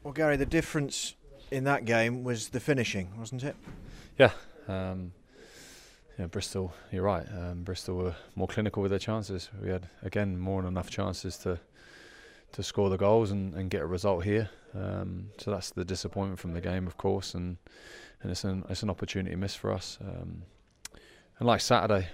Well, Gary, the difference in that game was the finishing, wasn't it? Yeah, Bristol. You're right. Bristol were more clinical with their chances. We had again more than enough chances to score the goals and get a result here. So that's the disappointment from the game, of course, and it's an opportunity missed for us. And like Saturday,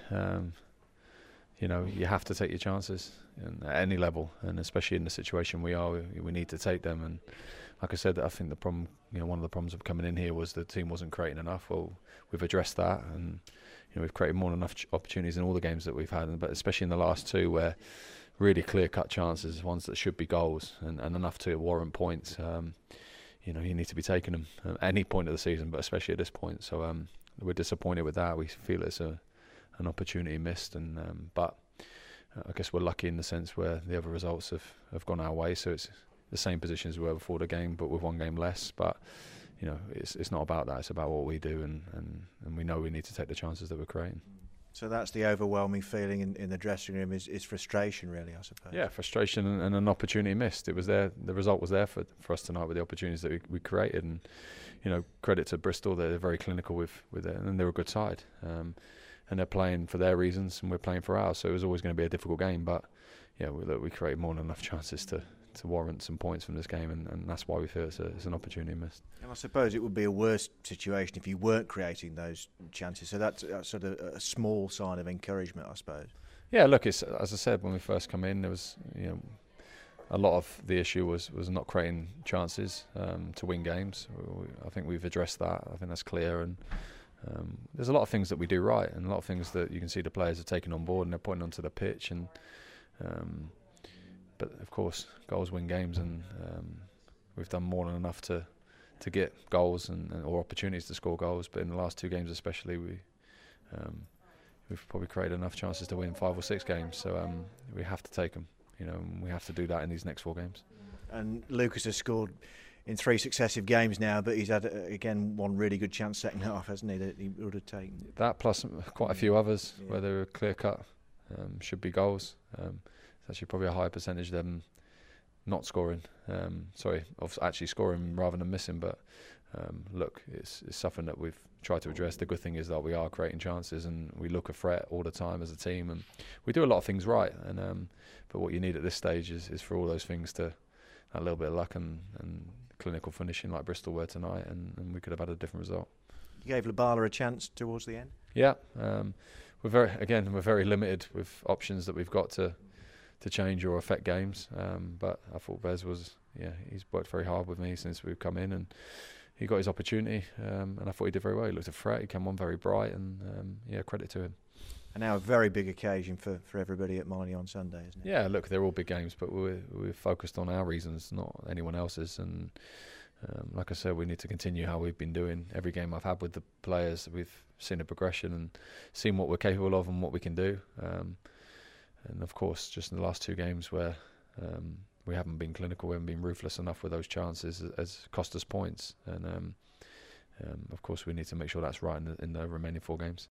you have to take your chances at any level, and especially in the situation we are, we need to take them. And like I said, I think the problem, one of the problems of coming in here was the team wasn't creating enough. Well, we've addressed that, and we've created more than enough opportunities in all the games that we've had, but especially in the last two, where really clear-cut chances, ones that should be goals, and enough to warrant points. You need to be taking them at any point of the season, but especially at this point. So we're disappointed with that. We feel it's an opportunity missed, but I guess we're lucky in the sense where the other results have gone our way. So it's the same position as we were before the game, but with one game less. But it's not about that. It's about what we do, and we know we need to take the chances that we're creating. So that's the overwhelming feeling in the dressing room is frustration, really, I suppose. Yeah, frustration and an opportunity missed. It was there. The result was there for us tonight with the opportunities that we created. And credit to Bristol, they're very clinical with it, and they're a good side. And they're playing for their reasons, and we're playing for ours. So it was always going to be a difficult game. But we created more than enough chances to warrant some points from this game, and that's why we feel it's an opportunity missed. And I suppose it would be a worse situation if you weren't creating those chances. So that's sort of a small sign of encouragement, I suppose. Yeah, look, it's, as I said, when we first come in, there was a lot of the issue was not creating chances to win games. I think we've addressed that. I think that's clear, and there's a lot of things that we do right, and a lot of things that you can see the players are taking on board and they're putting onto the pitch. And but of course, goals win games, and we've done more than enough to get goals or opportunities to score goals. But in the last two games, especially, we've probably created enough chances to win 5 or 6 games. So we have to take them, and we have to do that in these next 4 games. And Lucas has scored in 3 successive games now, but he's had again one really good chance second half, hasn't he? That he would have taken. That plus quite a few others where they were clear cut, should be goals. It's actually probably a higher percentage of them not scoring. Of actually scoring rather than missing. But look, it's something that we've tried to address. The good thing is that we are creating chances, and we look a threat all the time as a team, and we do a lot of things right. And but what you need at this stage is for all those things to a little bit of luck and clinical finishing like Bristol were tonight, and we could have had a different result. You gave Labala a chance towards the end. Yeah, we're very limited with options that we've got to change or affect games. But I thought Bez he's worked very hard with me since we've come in, and he got his opportunity, and I thought he did very well. He looked a threat. He came on very bright, and credit to him. And now a very big occasion for everybody at Marley on Sunday, isn't it? Yeah, look, they're all big games, but we're focused on our reasons, not anyone else's. And like I said, we need to continue how we've been doing. Every game I've had with the players, we've seen a progression and seen what we're capable of and what we can do. And of course, just in the last 2 games where we haven't been clinical, we haven't been ruthless enough with those chances, has cost us points. And of course, we need to make sure that's right in the remaining 4 games.